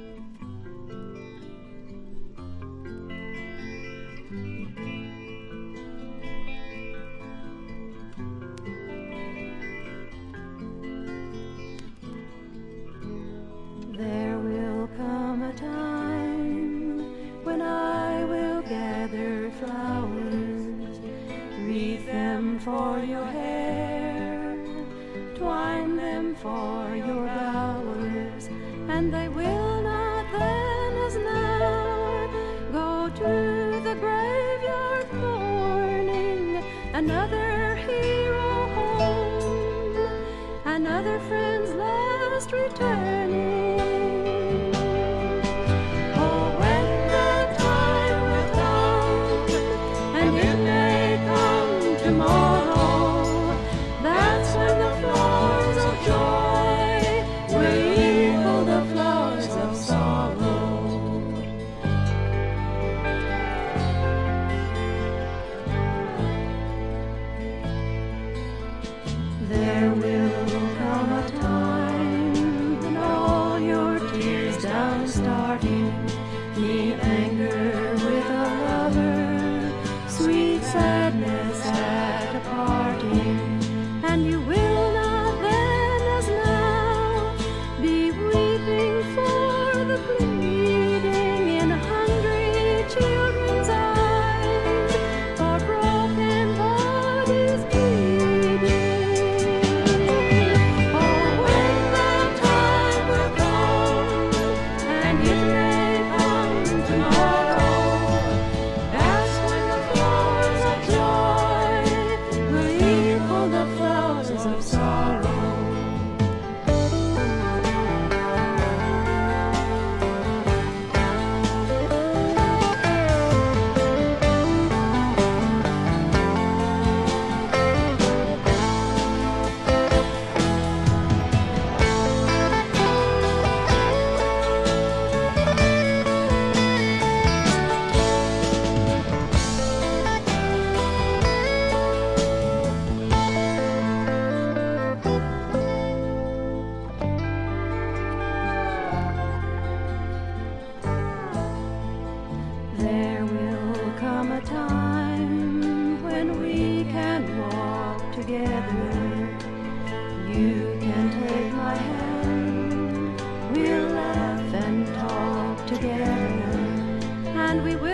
There will come a time when I will gather flowers, wreath them for your hair, twine them for your bowers, and they will not then as now go to the graveyard mourning another hero home, another friend's last returning. There will come a time when all your tears down starting need anger with a lover, sweet sadness at a parting, and you will not then as now be weeping for the bleeding in hungry children's eyes, for broken bodies bleeding. There will come a time when we can walk together. You can take my hand, we'll laugh and talk together, and we will